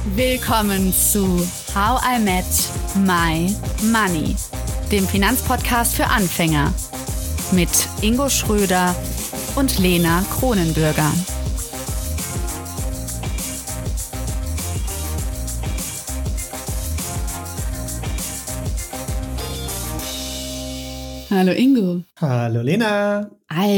Willkommen zu How I Met My Money, dem Finanzpodcast für Anfänger mit Ingo Schröder und Lena Kronenbürger. Hallo Ingo. Hallo Lena.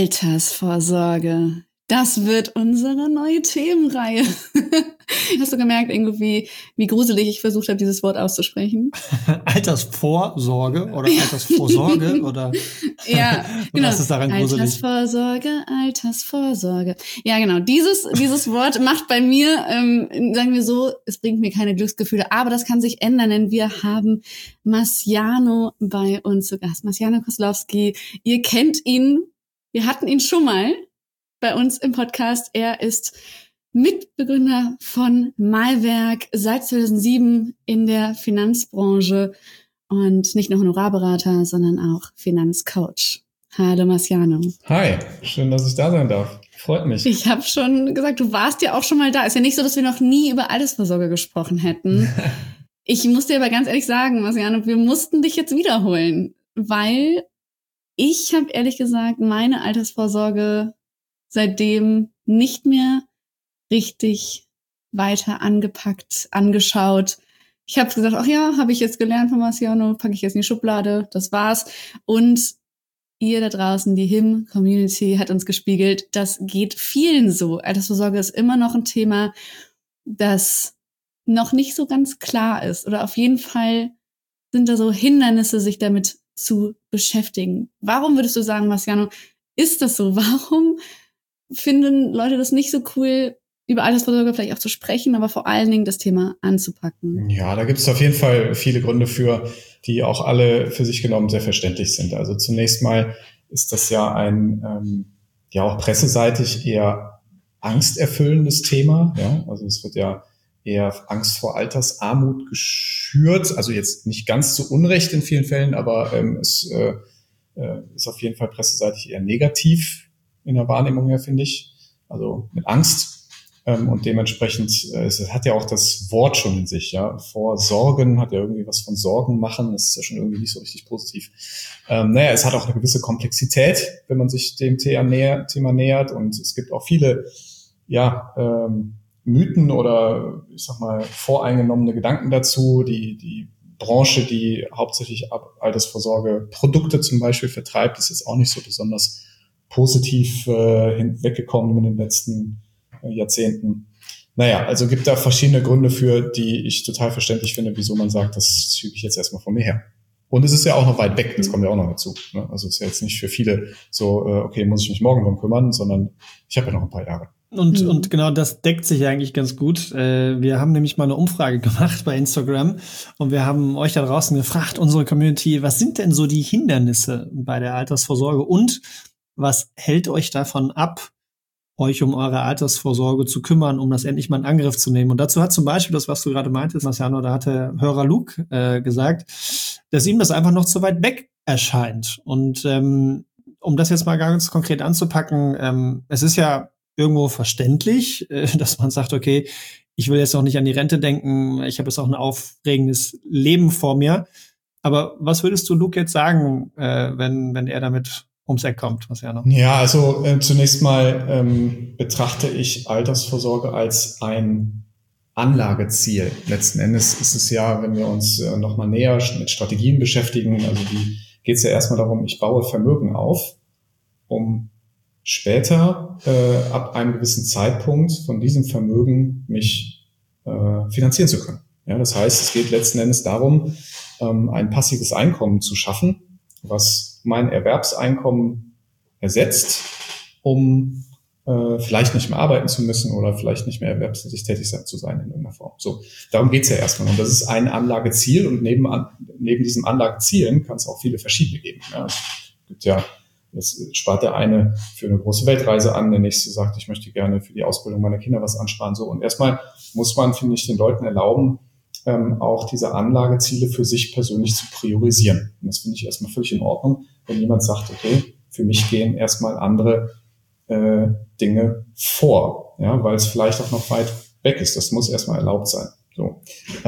Altersvorsorge. Das wird unsere neue Themenreihe. Hast du gemerkt, Ingo, wie gruselig ich versucht habe, dieses Wort auszusprechen? Altersvorsorge oder Altersvorsorge oder? Ja, genau. Was ist daran gruselig? Altersvorsorge. Ja, genau. Dieses Wort macht bei mir, sagen wir so, es bringt mir keine Glücksgefühle, aber das kann sich ändern, denn wir haben Marciano bei uns zu Gast. Marciano Koslowski. Ihr kennt ihn. Wir hatten ihn schon mal bei uns im Podcast. Er ist Mitbegründer von Malwerk, seit 2007 in der Finanzbranche und nicht nur Honorarberater, sondern auch Finanzcoach. Hallo Marciano. Hi, schön, dass ich da sein darf. Freut mich. Ich habe schon gesagt, du warst ja auch schon mal da. Ist ja nicht so, dass wir noch nie über Altersvorsorge gesprochen hätten. Ich muss dir aber ganz ehrlich sagen, Marciano, wir mussten dich jetzt wiederholen, weil ich habe ehrlich gesagt meine Altersvorsorge seitdem nicht mehr richtig weiter angepackt, angeschaut. Ich habe gesagt, ach ja, habe ich jetzt gelernt von Marciano, packe ich jetzt in die Schublade, das war's. Und ihr da draußen, die HIM-Community, hat uns gespiegelt, das geht vielen so. Altersvorsorge ist immer noch ein Thema, das noch nicht so ganz klar ist. Oder auf jeden Fall sind da so Hindernisse, sich damit zu beschäftigen. Warum würdest du sagen, Marciano, ist das so? Warum finden Leute das nicht so cool, über Altersvorsorge vielleicht auch zu sprechen, aber vor allen Dingen das Thema anzupacken? Ja, da gibt es auf jeden Fall viele Gründe für, die auch alle für sich genommen sehr verständlich sind. Also zunächst mal ist das ja ein ja auch presseseitig eher angsterfüllendes Thema. Ja? Also es wird ja eher Angst vor Altersarmut geschürt. Also jetzt nicht ganz zu Unrecht in vielen Fällen, aber es ist auf jeden Fall presseseitig eher negativ in der Wahrnehmung her, finde ich. Also mit Angst. Und dementsprechend, es hat ja auch das Wort schon in sich, ja. Vorsorgen hat ja irgendwie was von Sorgen machen. Das ist ja schon irgendwie nicht so richtig positiv. Es hat auch eine gewisse Komplexität, wenn man sich dem Thema nähert. Und es gibt auch viele, Mythen oder, ich sag mal, voreingenommene Gedanken dazu. Die Branche, die hauptsächlich Altersvorsorge Produkte zum Beispiel vertreibt, ist jetzt auch nicht so besonders positiv hinweggekommen in den letzten Jahrzehnten. Also gibt da verschiedene Gründe für, die ich total verständlich finde, wieso man sagt, das schiebe ich jetzt erstmal von mir her. Und es ist ja auch noch weit weg, das kommt ja auch noch dazu. Ne? Also es ist ja jetzt nicht für viele so, okay, muss ich mich morgen drum kümmern, sondern ich habe ja noch ein paar Jahre. Und genau das deckt sich eigentlich ganz gut. Wir haben nämlich mal eine Umfrage gemacht bei Instagram und wir haben euch da draußen gefragt, unsere Community, was sind denn so die Hindernisse bei der Altersvorsorge und was hält euch davon ab, euch um eure Altersvorsorge zu kümmern, um das endlich mal in Angriff zu nehmen? Und dazu hat zum Beispiel das, was du gerade meintest, Marciano, da hat der Hörer Luke gesagt, dass ihm das einfach noch zu weit weg erscheint. Und um das jetzt mal ganz konkret anzupacken, es ist ja irgendwo verständlich, dass man sagt, okay, ich will jetzt auch nicht an die Rente denken, ich habe jetzt auch ein aufregendes Leben vor mir. Aber was würdest du Luke jetzt sagen, wenn er damit ums Eck kommt, Marciano? Ja, also zunächst mal betrachte ich Altersvorsorge als ein Anlageziel. Letzten Endes ist es ja, wenn wir uns nochmal näher mit Strategien beschäftigen, also geht es ja erstmal darum, ich baue Vermögen auf, um später ab einem gewissen Zeitpunkt von diesem Vermögen mich finanzieren zu können. Ja, das heißt, es geht letzten Endes darum, ein passives Einkommen zu schaffen, was mein Erwerbseinkommen ersetzt, um vielleicht nicht mehr arbeiten zu müssen oder vielleicht nicht mehr erwerbstätig zu sein in irgendeiner Form. So, darum geht's ja erstmal. Und das ist ein Anlageziel und neben diesen Anlagezielen kann es auch viele verschiedene geben. Ja, es gibt ja, jetzt spart der eine für eine große Weltreise an, der nächste sagt, ich möchte gerne für die Ausbildung meiner Kinder was ansparen. So, und erstmal muss man, finde ich, den Leuten erlauben, auch diese Anlageziele für sich persönlich zu priorisieren. Und das finde ich erstmal völlig in Ordnung, wenn jemand sagt, okay, für mich gehen erstmal andere Dinge vor, ja, weil es vielleicht auch noch weit weg ist. Das muss erstmal erlaubt sein. So.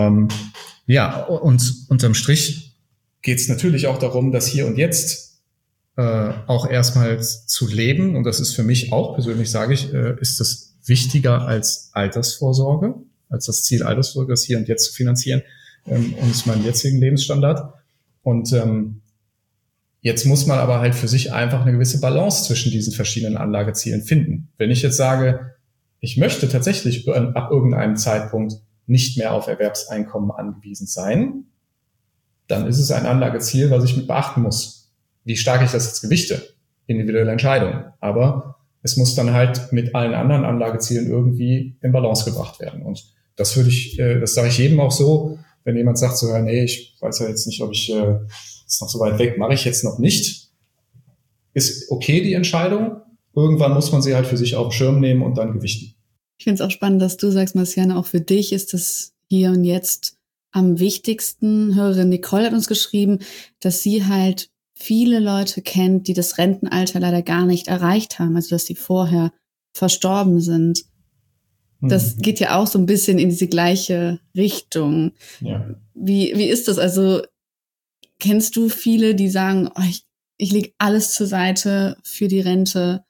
Ja, und unterm Strich geht es natürlich auch darum, das Hier und Jetzt auch erstmal zu leben. Und das ist für mich auch persönlich, sage ich, ist das wichtiger als Altersvorsorge, als das Ziel Altersvorsorge, das Hier und Jetzt zu finanzieren, und meinen jetzigen Lebensstandard. Und jetzt muss man aber halt für sich einfach eine gewisse Balance zwischen diesen verschiedenen Anlagezielen finden. Wenn ich jetzt sage, ich möchte tatsächlich ab irgendeinem Zeitpunkt nicht mehr auf Erwerbseinkommen angewiesen sein, dann ist es ein Anlageziel, was ich mit beachten muss. Wie stark ich das jetzt gewichte, individuelle Entscheidung. Aber es muss dann halt mit allen anderen Anlagezielen irgendwie in Balance gebracht werden. Und das sage ich jedem auch so, wenn jemand sagt so, ja, nee, ich weiß ja jetzt nicht, ob ich ist noch so weit weg, mache ich jetzt noch nicht. Ist okay die Entscheidung. Irgendwann muss man sie halt für sich auf den Schirm nehmen und dann gewichten. Ich finde es auch spannend, dass du sagst, Marciane, auch für dich ist das Hier und Jetzt am wichtigsten. Hörerin Nicole hat uns geschrieben, dass sie halt viele Leute kennt, die das Rentenalter leider gar nicht erreicht haben, also dass sie vorher verstorben sind. Das geht ja auch so ein bisschen in diese gleiche Richtung. Ja. Wie ist das? Also kennst du viele, die sagen, oh, ich lege alles zur Seite für die Rente,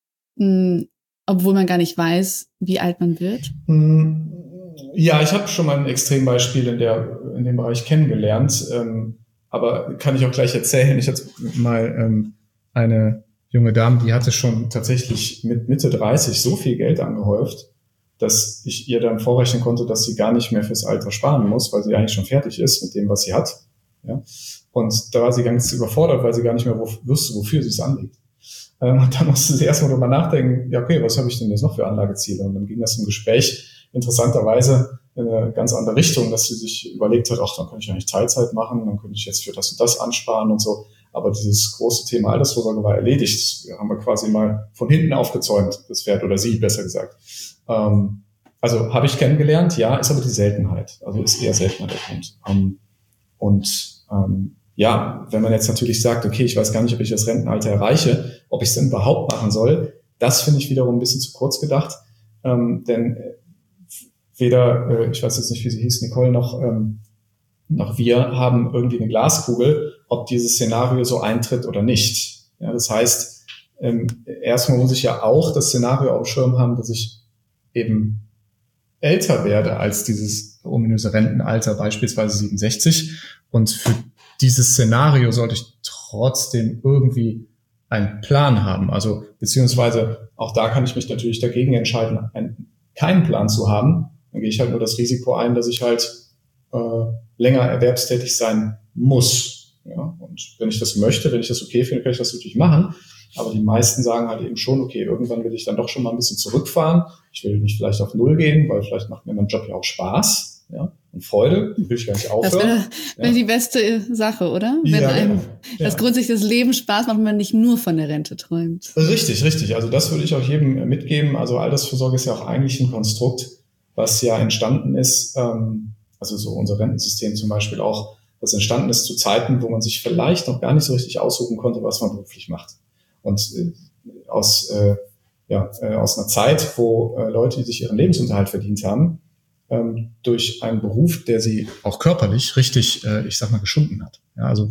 obwohl man gar nicht weiß, wie alt man wird? Ja, ich habe schon mal ein Extrembeispiel in dem Bereich kennengelernt, aber kann ich auch gleich erzählen. Ich hatte mal eine junge Dame, die hatte schon tatsächlich mit Mitte 30 so viel Geld angehäuft, dass ich ihr dann vorrechnen konnte, dass sie gar nicht mehr fürs Alter sparen muss, weil sie eigentlich schon fertig ist mit dem, was sie hat. Ja? Und da war sie ganz überfordert, weil sie gar nicht mehr wusste, wofür sie es anlegt. Und dann musste sie erstmal darüber nachdenken, ja okay, was habe ich denn jetzt noch für Anlageziele? Und dann ging das im Gespräch interessanterweise in eine ganz andere Richtung, dass sie sich überlegt hat, ach, dann könnte ich eigentlich Teilzeit machen, dann könnte ich jetzt für das und das ansparen und so. Aber dieses große Thema Altersvorsorge war erledigt. Wir haben quasi mal von hinten aufgezäumt, das Pferd, oder sie, besser gesagt. Also habe ich kennengelernt, ja, ist aber die Seltenheit. Also ist eher seltener der Punkt. Ja, wenn man jetzt natürlich sagt, okay, ich weiß gar nicht, ob ich das Rentenalter erreiche, ob ich es denn überhaupt machen soll, das finde ich wiederum ein bisschen zu kurz gedacht. Denn weder, ich weiß jetzt nicht, wie sie hieß, Nicole, noch wir haben irgendwie eine Glaskugel, ob dieses Szenario so eintritt oder nicht. Ja, das heißt, erstmal muss ich ja auch das Szenario auf dem Schirm haben, dass ich eben älter werde als dieses ominöse Rentenalter, beispielsweise 67. Und für dieses Szenario sollte ich trotzdem irgendwie einen Plan haben. Also beziehungsweise auch da kann ich mich natürlich dagegen entscheiden, keinen Plan zu haben. Dann gehe ich halt nur das Risiko ein, dass ich halt länger erwerbstätig sein muss. Ja? Und wenn ich das möchte, wenn ich das okay finde, kann ich das natürlich machen. Aber die meisten sagen halt eben schon, okay, irgendwann will ich dann doch schon mal ein bisschen zurückfahren. Ich will nicht vielleicht auf Null gehen, weil vielleicht macht mir mein Job ja auch Spaß, ja, und Freude. Die will ich gar nicht aufhören. Das wäre die beste Sache, oder? Wenn einem das grundsätzlich das Leben Spaß macht und man nicht nur von der Rente träumt. Richtig. Also das würde ich auch jedem mitgeben. Also Altersvorsorge ist ja auch eigentlich ein Konstrukt, was ja entstanden ist, also so unser Rentensystem zum Beispiel auch, das entstanden ist zu Zeiten, wo man sich vielleicht noch gar nicht so richtig aussuchen konnte, was man beruflich macht. Und aus einer Zeit, wo Leute, die sich ihren Lebensunterhalt verdient haben, durch einen Beruf, der sie auch körperlich richtig, geschunden hat. Ja, also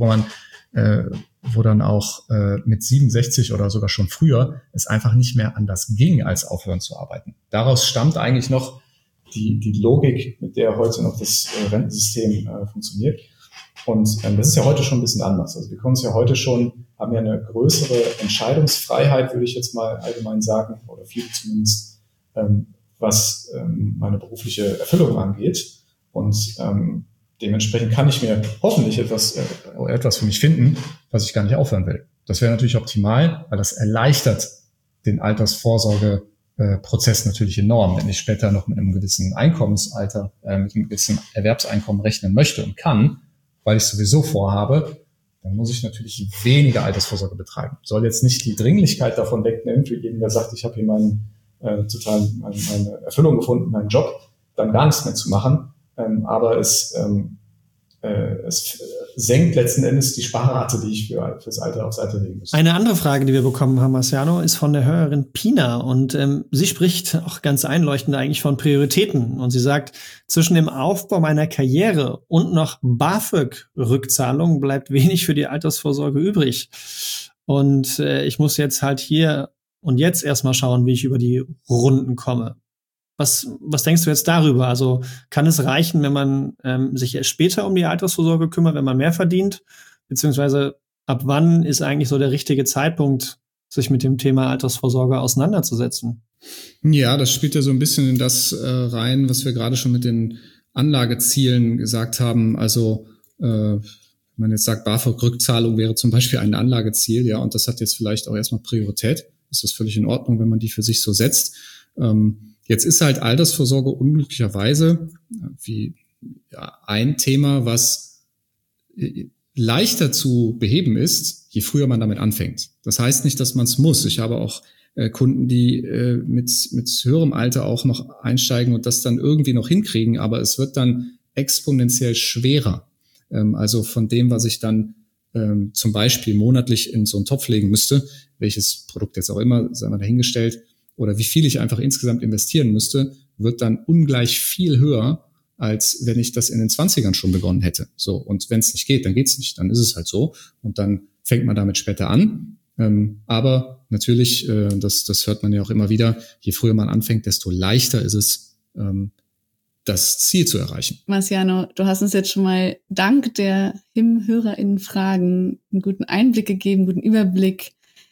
wo dann auch mit 67 oder sogar schon früher es einfach nicht mehr anders ging, als aufhören zu arbeiten. Daraus stammt eigentlich noch die Logik, mit der heute noch das Rentensystem funktioniert. Und das ist ja heute schon ein bisschen anders. Also wir können uns ja heute schon, haben ja eine größere Entscheidungsfreiheit, würde ich jetzt mal allgemein sagen, oder viele zumindest, was meine berufliche Erfüllung angeht. Und dementsprechend kann ich mir hoffentlich etwas für mich finden, was ich gar nicht aufhören will. Das wäre natürlich optimal, weil das erleichtert den Altersvorsorgeprozess natürlich enorm. Wenn ich später noch mit einem gewissen Einkommensalter, mit einem gewissen Erwerbseinkommen rechnen möchte und kann, weil ich sowieso vorhabe, dann muss ich natürlich weniger Altersvorsorge betreiben. Soll jetzt nicht die Dringlichkeit davon wegnehmen, für jeden, der sagt, ich habe hier meine Erfüllung gefunden, meinen Job, dann gar nichts mehr zu machen. Aber es senkt letzten Endes die Sparrate, die ich fürs Alter aufs Alter legen muss. Eine andere Frage, die wir bekommen haben, Marciano, ist von der Hörerin Pina und sie spricht auch ganz einleuchtend eigentlich von Prioritäten und sie sagt, zwischen dem Aufbau meiner Karriere und noch BAföG-Rückzahlung bleibt wenig für die Altersvorsorge übrig und ich muss jetzt halt hier und jetzt erstmal schauen, wie ich über die Runden komme. Was denkst du jetzt darüber? Also kann es reichen, wenn man sich erst später um die Altersvorsorge kümmert, wenn man mehr verdient? Beziehungsweise ab wann ist eigentlich so der richtige Zeitpunkt, sich mit dem Thema Altersvorsorge auseinanderzusetzen? Ja, das spielt ja so ein bisschen in das rein, was wir gerade schon mit den Anlagezielen gesagt haben. Also wenn man jetzt sagt, BAföG-Rückzahlung wäre zum Beispiel ein Anlageziel, ja, und das hat jetzt vielleicht auch erstmal Priorität. Ist das völlig in Ordnung, wenn man die für sich so setzt? Jetzt ist halt Altersvorsorge unglücklicherweise ein Thema, was leichter zu beheben ist, je früher man damit anfängt. Das heißt nicht, dass man es muss. Ich habe auch Kunden, die mit höherem Alter auch noch einsteigen und das dann irgendwie noch hinkriegen, aber es wird dann exponentiell schwerer. Also von dem, was ich dann zum Beispiel monatlich in so einen Topf legen müsste, welches Produkt jetzt auch immer, sei mal dahingestellt, oder wie viel ich einfach insgesamt investieren müsste, wird dann ungleich viel höher, als wenn ich das in den 20ern schon begonnen hätte. So, und wenn es nicht geht, dann geht's nicht. Dann ist es halt so. Und dann fängt man damit später an. Aber natürlich, das hört man ja auch immer wieder, je früher man anfängt, desto leichter ist es, das Ziel zu erreichen. Marciano, du hast uns jetzt schon mal dank der HörerInnen-Fragen einen guten Einblick gegeben, einen guten Überblick,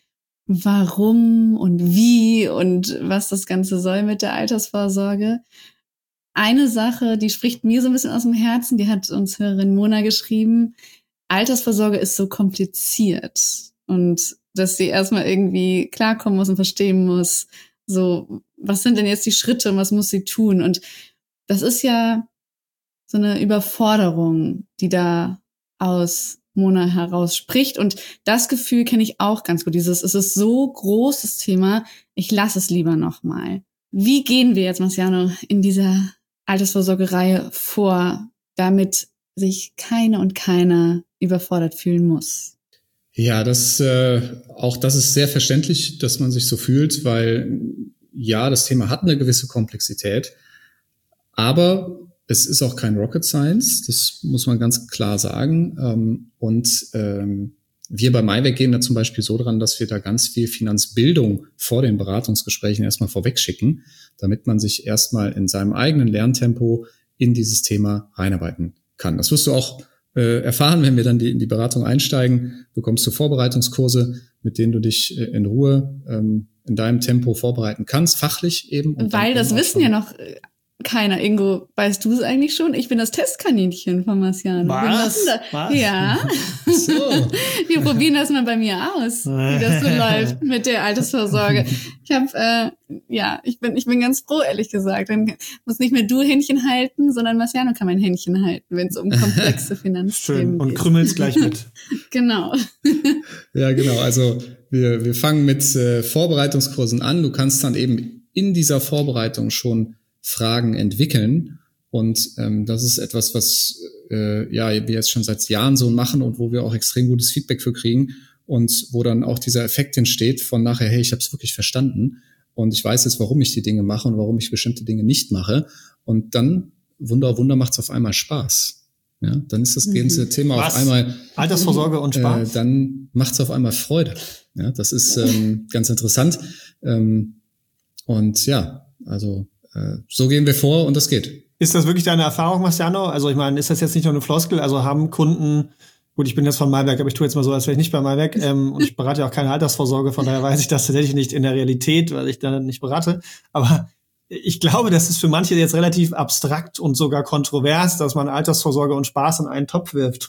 warum und wie und was das Ganze soll mit der Altersvorsorge. Eine Sache, die spricht mir so ein bisschen aus dem Herzen, die hat uns Hörerin Mona geschrieben, Altersvorsorge ist so kompliziert und dass sie erstmal irgendwie klarkommen muss und verstehen muss, so, was sind denn jetzt die Schritte und was muss sie tun? Und das ist ja so eine Überforderung, die da aus Mona heraus spricht. Und das Gefühl kenne ich auch ganz gut. Es ist so groß, das Thema, ich lasse es lieber nochmal. Wie gehen wir jetzt, Marciano, in dieser Altersvorsorgereihe vor, damit sich keine und keiner überfordert fühlen muss? Ja, auch das ist sehr verständlich, dass man sich so fühlt, weil ja, das Thema hat eine gewisse Komplexität, aber es ist auch kein Rocket Science, das muss man ganz klar sagen. Wir bei Maiwerk gehen da zum Beispiel so dran, dass wir da ganz viel Finanzbildung vor den Beratungsgesprächen erstmal vorwegschicken, damit man sich erstmal in seinem eigenen Lerntempo in dieses Thema reinarbeiten kann. Das wirst du auch erfahren, wenn wir dann in die Beratung einsteigen, bekommst du Vorbereitungskurse, mit denen du dich in Ruhe in deinem Tempo vorbereiten kannst, fachlich eben. Weil das wissen ja noch keiner. Ingo, weißt du es eigentlich schon? Ich bin das Testkaninchen von Marciano. Was? Ja. So. Wir probieren das mal bei mir aus, wie das so läuft mit der Altersvorsorge. Ich bin ganz froh, ehrlich gesagt. Dann muss nicht mehr du Händchen halten, sondern Marciano kann mein Händchen halten, wenn es um komplexe Finanzthemen geht. Und geht. krümmelst gleich mit. Genau. Ja, genau. Also wir fangen mit Vorbereitungskursen an. Du kannst dann eben in dieser Vorbereitung schon Fragen entwickeln. Und das ist etwas, was wir jetzt schon seit Jahren so machen und wo wir auch extrem gutes Feedback für kriegen und wo dann auch dieser Effekt entsteht von nachher, hey, ich habe es wirklich verstanden und ich weiß jetzt, warum ich die Dinge mache und warum ich bestimmte Dinge nicht mache. Und dann, Wunder macht es auf einmal Spaß. Ja, dann ist das ganze Thema auf einmal Altersvorsorge und Spaß. Dann macht es auf einmal Freude. Ja, das ist ganz interessant. Und ja, also so gehen wir vor und das geht. Ist das wirklich deine Erfahrung, Marciano? Also ich meine, ist das jetzt nicht nur eine Floskel? Also haben Kunden, gut, ich bin jetzt von Maiwerk, aber ich tue jetzt mal so, als wäre ich nicht bei Maiwerk und ich berate ja auch keine Altersvorsorge, von daher weiß ich das tatsächlich nicht in der Realität, weil ich da nicht berate. Aber ich glaube, das ist für manche jetzt relativ abstrakt und sogar kontrovers, dass man Altersvorsorge und Spaß in einen Topf wirft.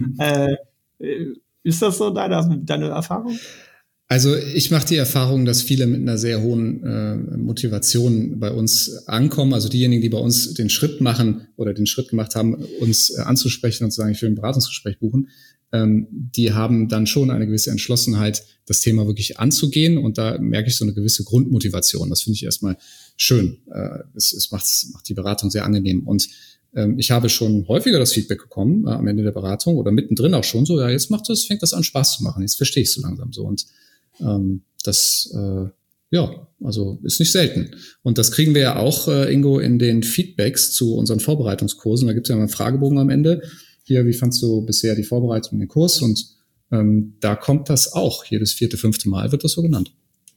Ist das so deine Erfahrung? Also ich mache die Erfahrung, dass viele mit einer sehr hohen Motivation bei uns ankommen. Also diejenigen, die bei uns den Schritt machen oder den Schritt gemacht haben, uns anzusprechen und zu sagen, ich will ein Beratungsgespräch buchen, die haben dann schon eine gewisse Entschlossenheit, das Thema wirklich anzugehen. Und da merke ich so eine gewisse Grundmotivation. Das finde ich erstmal schön. Es macht die Beratung sehr angenehm. Und ich habe schon häufiger das Feedback bekommen am Ende der Beratung oder mittendrin auch schon so, ja, jetzt fängt das an Spaß zu machen, jetzt verstehe ich es so langsam so. Und also ist nicht selten. Und das kriegen wir ja auch, Ingo, in den Feedbacks zu unseren Vorbereitungskursen. Da gibt es ja mal einen Fragebogen am Ende. Hier, wie fandst du bisher die Vorbereitung in den Kurs? Und da kommt das auch. Jedes 4., 5. Mal wird das so genannt.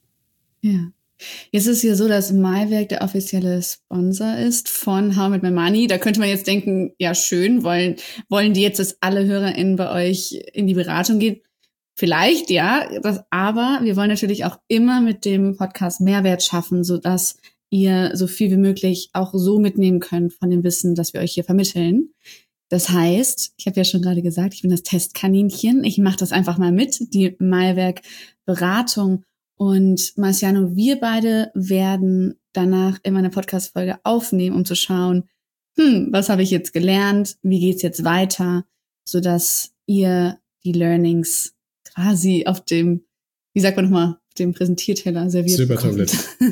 Ja. Jetzt ist es ja so, dass Mahlwerk der offizielle Sponsor ist von How I Met My Money. Da könnte man jetzt denken, ja schön, wollen die jetzt, dass alle HörerInnen bei euch in die Beratung gehen? Vielleicht, ja. Aber wir wollen natürlich auch immer mit dem Podcast Mehrwert schaffen, sodass ihr so viel wie möglich auch so mitnehmen könnt von dem Wissen, das wir euch hier vermitteln. Das heißt, ich habe ja schon gerade gesagt, ich bin das Testkaninchen. Ich mache das einfach mal mit, die Mahlwerk-Beratung. Und Marciano, wir beide werden danach immer eine Podcast-Folge aufnehmen, um zu schauen, was habe ich jetzt gelernt, wie geht's jetzt weiter, sodass ihr die Learnings quasi auf dem, wie sagt man nochmal, auf dem Präsentierteller serviert Silbertablett.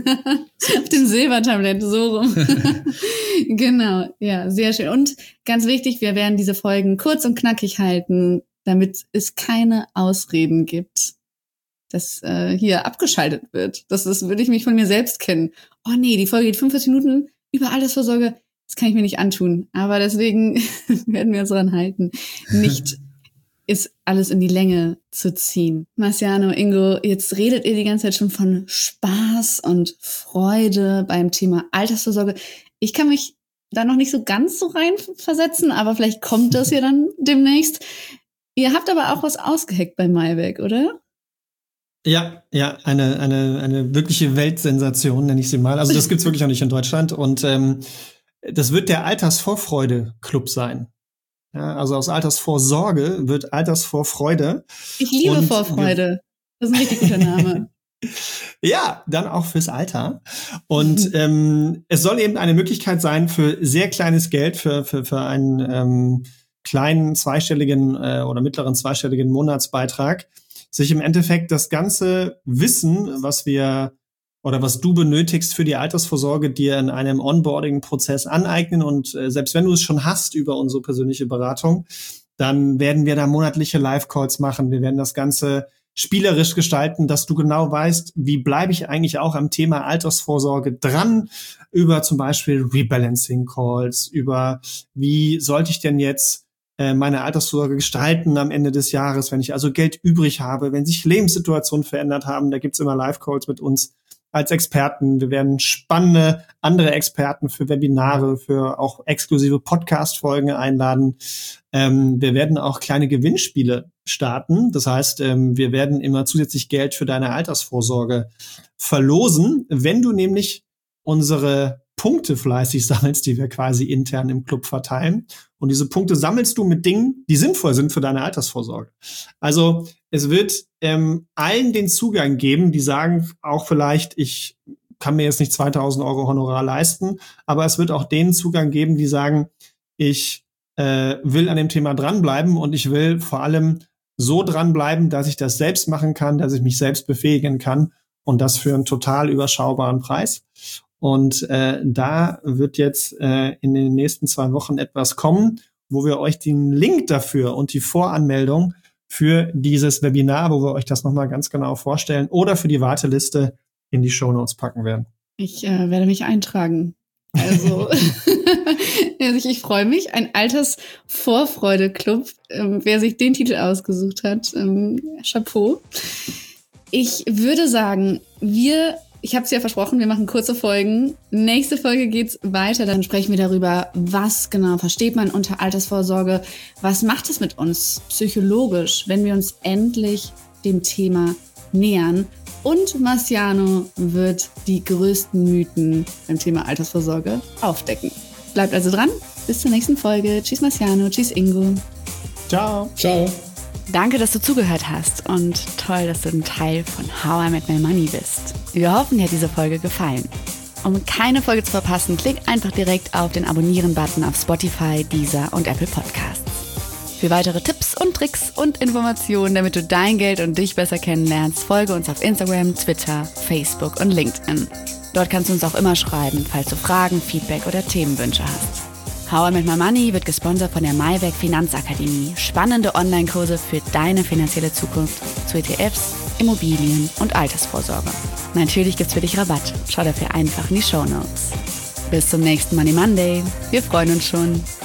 Auf dem Silbertablett, so rum. Genau, ja, sehr schön. Und ganz wichtig, wir werden diese Folgen kurz und knackig halten, damit es keine Ausreden gibt, dass hier abgeschaltet wird. Das würde ich mich von mir selbst kennen. Oh nee, die Folge geht 45 Minuten über Altersvorsorge. Das kann ich mir nicht antun. Aber deswegen werden wir uns daran halten, nicht ist alles in die Länge zu ziehen. Marciano, Ingo, jetzt redet ihr die ganze Zeit schon von Spaß und Freude beim Thema Altersvorsorge. Ich kann mich da noch nicht so ganz so reinversetzen, aber vielleicht kommt das ja dann demnächst. Ihr habt aber auch was ausgeheckt bei Mahlwerk, oder? Ja, eine wirkliche Weltsensation, nenne ich sie mal. Also das gibt's wirklich noch nicht in Deutschland. Und das wird der Altersvorfreude-Club sein. Ja, also aus Altersvorsorge wird Altersvorfreude. Ich liebe Vorfreude. Das ist ein richtig guter Name. Ja, dann auch fürs Alter. Und es soll eben eine Möglichkeit sein für sehr kleines Geld, für einen kleinen zweistelligen oder mittleren zweistelligen Monatsbeitrag, sich im Endeffekt das ganze Wissen, was du benötigst für die Altersvorsorge, dir in einem Onboarding-Prozess aneignen. Und selbst wenn du es schon hast über unsere persönliche Beratung, dann werden wir da monatliche Live-Calls machen. Wir werden das Ganze spielerisch gestalten, dass du genau weißt, wie bleibe ich eigentlich auch am Thema Altersvorsorge dran, über zum Beispiel Rebalancing-Calls, über wie sollte ich denn jetzt meine Altersvorsorge gestalten am Ende des Jahres, wenn ich also Geld übrig habe, wenn sich Lebenssituationen verändert haben. Da gibt's immer Live-Calls mit uns als Experten. Wir werden spannende andere Experten für Webinare, für auch exklusive Podcast-Folgen einladen. Wir werden auch kleine Gewinnspiele starten. Das heißt, wir werden immer zusätzlich Geld für deine Altersvorsorge verlosen, wenn du nämlich unsere Punkte fleißig sammelst, die wir quasi intern im Club verteilen. Und diese Punkte sammelst du mit Dingen, die sinnvoll sind für deine Altersvorsorge. Also es wird allen den Zugang geben, die sagen auch vielleicht, ich kann mir jetzt nicht 2.000 € Honorar leisten, aber es wird auch denen Zugang geben, die sagen, ich will an dem Thema dranbleiben und ich will vor allem so dranbleiben, dass ich das selbst machen kann, dass ich mich selbst befähigen kann und das für einen total überschaubaren Preis. Und da wird jetzt in den nächsten 2 Wochen etwas kommen, wo wir euch den Link dafür und die Voranmeldung für dieses Webinar, wo wir euch das nochmal ganz genau vorstellen, oder für die Warteliste in die Shownotes packen werden. Ich werde mich eintragen. Also ich freue mich. Ein Altersvorfreude-Club. Wer sich den Titel ausgesucht hat, Chapeau. Ich würde sagen, ich habe es ja versprochen, wir machen kurze Folgen. Nächste Folge geht's weiter, dann sprechen wir darüber, was genau versteht man unter Altersvorsorge, was macht es mit uns psychologisch, wenn wir uns endlich dem Thema nähern. Und Marciano wird die größten Mythen beim Thema Altersvorsorge aufdecken. Bleibt also dran, bis zur nächsten Folge. Tschüss Marciano, tschüss Ingo. Ciao. Ciao. Danke, dass du zugehört hast und toll, dass du ein Teil von How I Met My Money bist. Wir hoffen, dir hat diese Folge gefallen. Um keine Folge zu verpassen, klick einfach direkt auf den Abonnieren-Button auf Spotify, Deezer und Apple Podcasts. Für weitere Tipps und Tricks und Informationen, damit du dein Geld und dich besser kennenlernst, folge uns auf Instagram, Twitter, Facebook und LinkedIn. Dort kannst du uns auch immer schreiben, falls du Fragen, Feedback oder Themenwünsche hast. How I Met My Money wird gesponsert von der Maiweg Finanzakademie. Spannende Online-Kurse für deine finanzielle Zukunft zu ETFs, Immobilien und Altersvorsorge. Natürlich gibt's für dich Rabatt. Schau dafür einfach in die Shownotes. Bis zum nächsten Money Monday. Wir freuen uns schon.